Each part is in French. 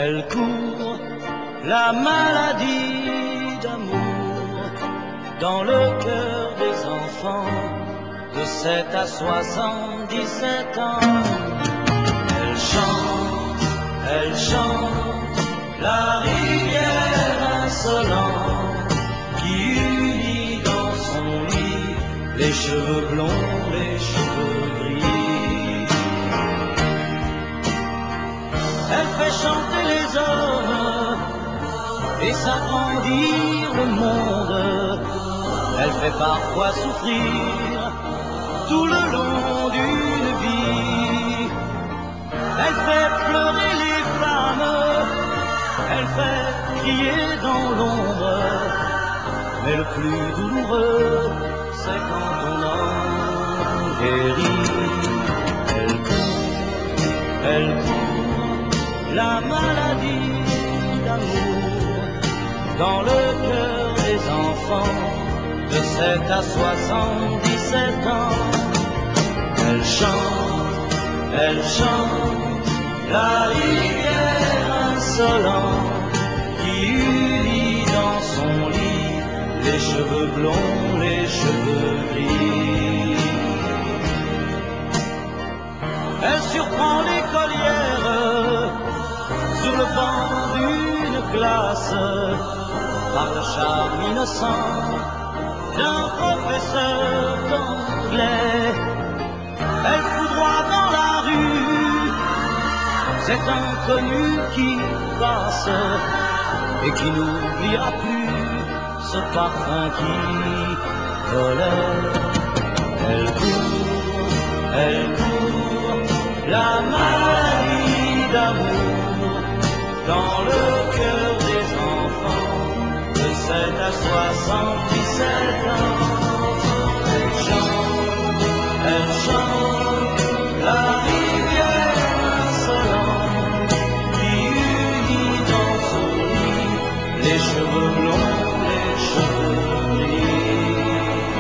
Elle court, la maladie d'amour, dans le cœur des enfants de 7 à 77 ans. Elle chante, la rivière insolente qui unit dans son lit les cheveux blonds, les cheveux gris. Elle fait chanter les hommes et s'agrandir le monde. Elle fait parfois souffrir tout le long d'une vie. Elle fait pleurer les femmes, elle fait crier dans l'ombre. Mais le plus douloureux, c'est quand on en guérit. Elle court, la maladie d'amour, dans le cœur des enfants de 7 à 77 ans. Elle chante, la rivière insolente qui unit dans son lit les cheveux blonds, les cheveux gris. Elle surprend l'écolière sur le banc d'une classe par le charme innocent d'un professeur d'anglais. Elle foudroie dans la rue cet inconnu qui passe et qui n'oubliera plus ce parfum qui volait. Elle court, la maladie d'amour, dans le cœur des enfants de 7 à 77 ans. Elle chante, la rivière insolente qui unit dans son lit les cheveux blonds, les cheveux gris.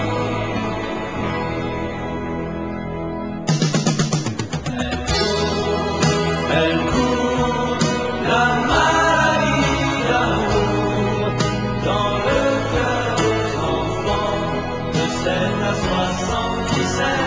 Elle court, la maladie d'amour, dans le cœur des enfants de 7 à 77.